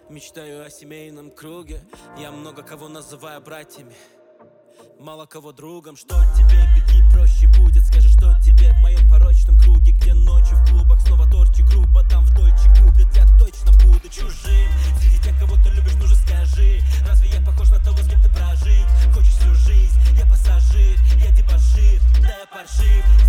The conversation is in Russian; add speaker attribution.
Speaker 1: Мечтаю о семейном круге. Я много кого называю братьями, мало кого другом. Что тебе, беги, проще будет. Скажи, что тебе в моем порочном круге, где ночью в клубах снова торчи грубо, там в Дольче губят. Я точно буду чужим среди тех, кого ты любишь, ну же скажи. Разве я похож на того, с кем ты прожить хочешь всю жизнь? Я пассажир, я дебошир, да я паршив.